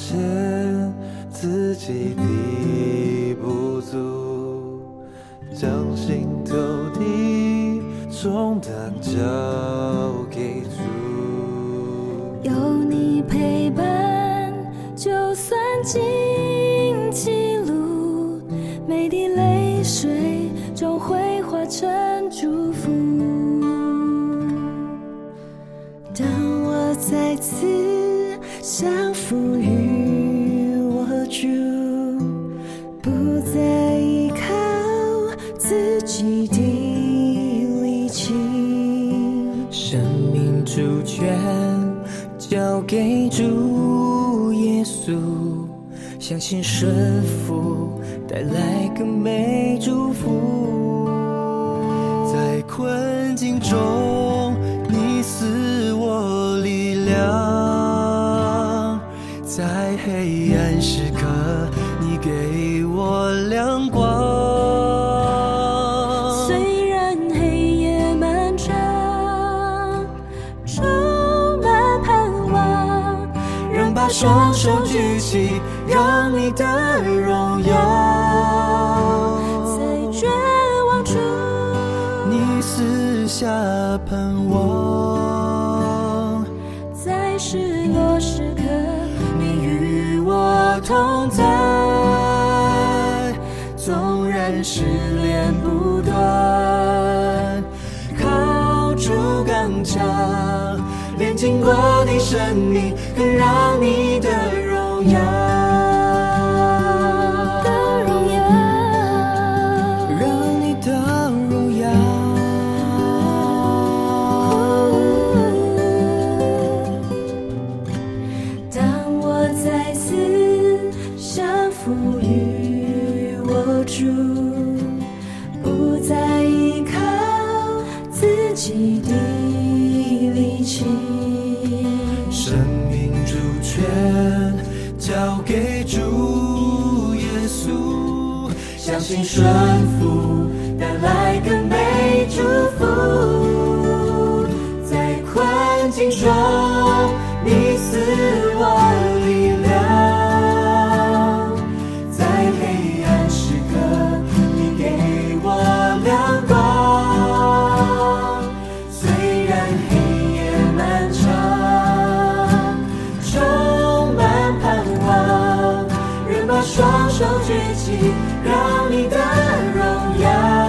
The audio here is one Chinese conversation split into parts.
现自己的不足，将心头的重担交给主。 有你陪伴，就算经起路，每滴泪水终会化成祝福。当我再次降服于我主，不再依靠自己的力气， 生命主权交给主耶稣，相信顺服带来更美祝福。 在困境中你赐我力量，在黑暗时刻你给我亮光。 虽然黑夜漫长，充满盼望， 仍把双手举起，让你的荣耀在绝望处你赐下盼望， 在失落时刻你与我同在。纵然失恋不断，靠主刚强，炼尽过的生命，更让你的荣耀让你的荣耀当我再次降服于我主，不再依靠自己的力气， 生命主权交给主耶稣，相信顺服带来更美祝福。在困境中你赐我力量，在黑暗时刻你给我亮光。虽然黑夜漫长，充满盼望，仍把双手举起，让你的荣耀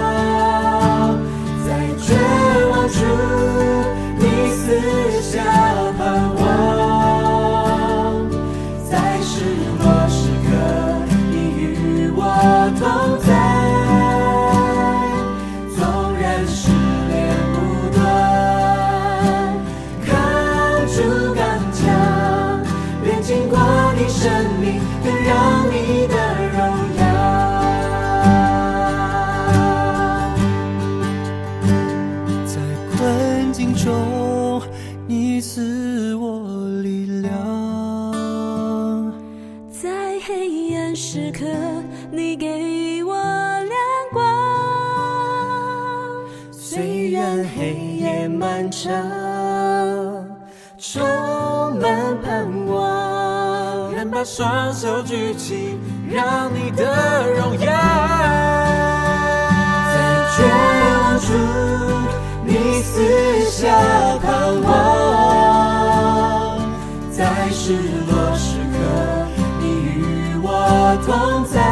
在绝望处你赐下盼望，在失落时刻你与我同在。纵然失恋不断，靠主刚强，炼尽过的生命，更让你的荣耀在困境中你赐我力量， 在黑暗时刻你给我亮光。 虽然黑夜漫长，充满盼望，仍把双手举起，让你的荣耀在绝望处你赐下盼望，在失落时刻你与我同在。